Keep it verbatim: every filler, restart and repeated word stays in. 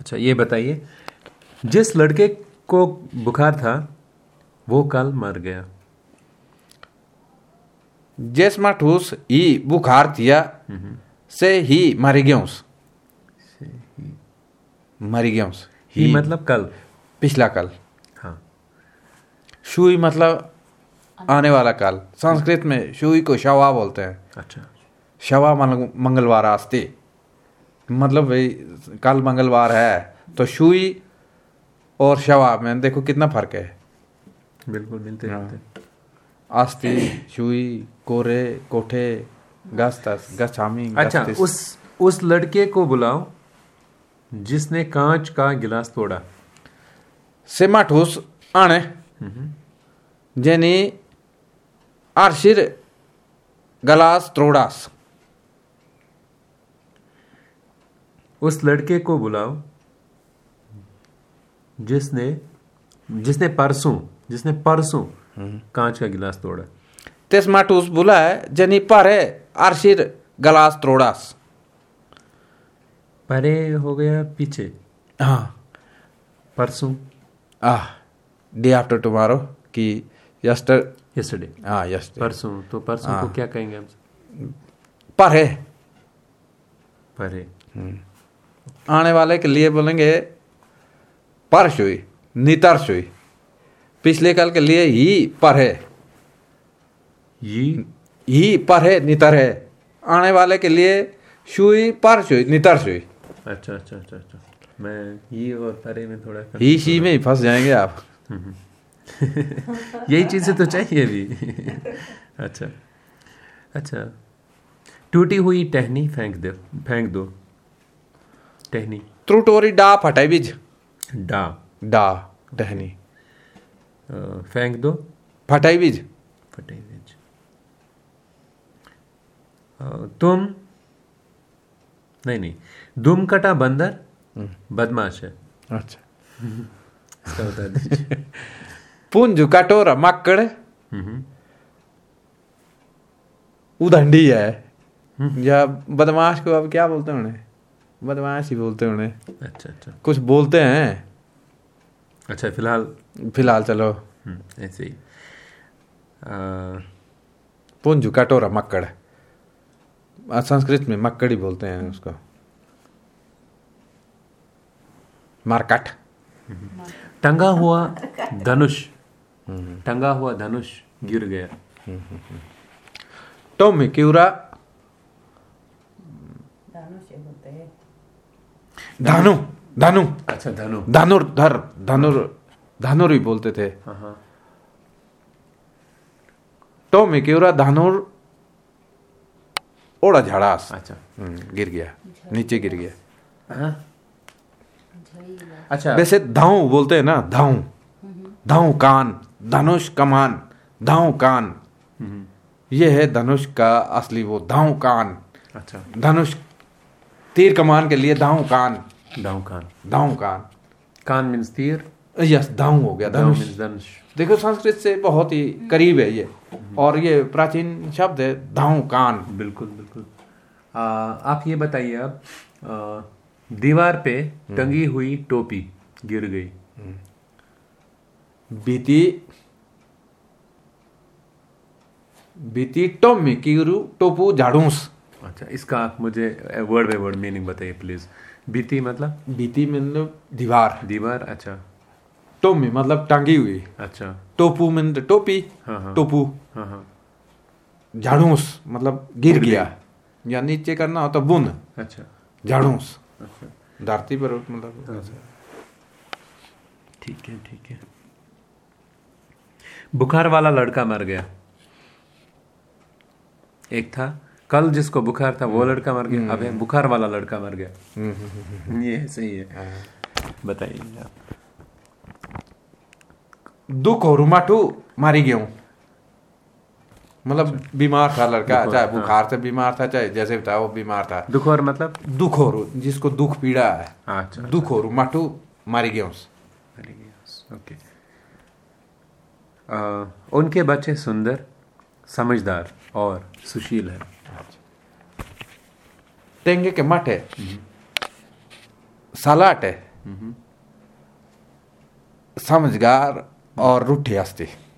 अच्छा, ये बताइए, जिस लड़के को बुखार था वो कल मर गया। जिस माठूस ही बुखार थिया से ही मर गयोस। मर गयोस ही मतलब कल, पिछला कल। हाँ। शुई मतलब आने वाला कल। संस्कृत में शुई को शवा बोलते हैं। अच्छा। शवा मंगलवार आस्ते, मतलब भाई कल मंगलवार है तो शुई और शवा में देखो कितना फर्क है। बिल्कुल मिलते मिलते। आस्ती, शुई, कोरे, कोठे, गस्तस, गच्छामी। अच्छा, उस उस लड़के को बुलाओ जिसने कांच का गिलास तोड़ा। सेमाठूस आने जेनी आरशिर गलास त्रोड़ास। उस लड़के को बुलाओ जिसने जिसने परसों जिसने परसों कांच का गिलास तोड़ा। तेस माठूस बुला है जनी पारे आरशिर गलास त्रोड़ास। परे हो गया पीछे। हाँ, परसों। आह, डे आफ्टर टुमारो कि यस्टर यस्टरडे। हाँ, यस्टरडे। परसों, तो परसों को क्या कहेंगे हम? परे। परे। आने वाले के लिए बोलेंगे परसुई, नितरसुई। पिछले कल के लिए ही पर है, ये ही पर है, नितर है। आने वाले के लिए शुई, परसुई, नितरसुई। अच्छा अच्छा अच्छा अच्छा। मैं ये और परे में थोड़ा ही शी में ही फंस जाएंगे आप। यही चीजें तो चाहिए भी। अच्छा अच्छा। टूटी हुई टहनी फेंक दो, फेंक दो। टहनी। त्रुटोरी डा फटाई बीज। डा। डा टहनी। फेंक दो। फटाई बीज। फटाई बीज। तुम नहीं नहीं दुम कटा बंदर बदमाश है। अच्छा, इसका बता दीजिए। पुंज कटोरा मक्कड़ उदंडी है। या बदमाश को अब क्या बोलते हैं उन्हें? बदमाश ही बोलते हैं उन्हें। अच्छा अच्छा। कुछ बोलते हैं। अच्छा, फिलहाल फिलहाल चलो ऐसे ही। पुंज कटोरा मक्कड़। संस्कृत में मक्कड़ ही बोलते हैं उसको। मारकट। टंगा हुआ धनुष। टंगा हुआ धनुष गिर गया। टॉमी क्यूरा धानु। धानु। अच्छा, धनु। धानुर धर धानुर धानुर ही बोलते थे। हाँ। टॉमी क्यूरा धानुर ओड़ा झाड़ास। अच्छा। गिर गया, नीचे गिर गया। हाँ? अच्छा, वैसे धाऊ बोलते हैं ना, धाऊ। धाऊ कान, धनुष कमान, धाऊ कान। ये है धनुष का असली वो धाऊ कान। अच्छा। धनुष तीर कमान के लिए धाऊ कान। दाऊ कान। धाऊ कान। कान मीन्स तीर। यस, धाऊ हो गया। दाऊ धनुष। मीन्स धनुष। देखो संस्कृत से बहुत ही करीब है ये, और ये प्राचीन शब्द है धाऊ कान। बिल्कुल बिल्कुल। आ, आप ये बताइए, अब आ, दीवार पे टंगी हुई टोपी गिर गई। बीती बीती टोमी कीरू टोपू झाड़ूस। अच्छा, इसका आप मुझे वर्ड बाय वर्ड मीनिंग बताइए प्लीज। बीती मतलब? बीती मतलब दीवार। दीवार। अच्छा। टोमी मतलब टंगी हुई। अच्छा। टोपू मतलब टोपी। हाँ हाँ। टोपू। हाँ हाँ। झाड़ूस मतलब गिर गया, या नीचे करना हो तो बुन। अच्छा। झाड़ूस अच्छा। धरती पर मतलब। ठीक है ठीक है। बुखार वाला लड़का मर गया। एक था कल जिसको बुखार था वो लड़का मर गया, अब है बुखार वाला लड़का मर गया। ये सही है। बताइए आप। दुख हो रुमाटू मारी गया हूं, मतलब बीमार था लड़का, चाहे बुखार से बीमार था चाहे जैसे भी था वो बीमार था। दुख और मतलब दुख हो रू, जिसको दुख पीड़ा है। अच्छा। दुख हो रुमाटू मारी गया हूं। ओके। उनके बच्चे सुंदर, समझदार और सुशील है। टेंगे के मठ है, सलाट है, समझदार और रूठे हस्ते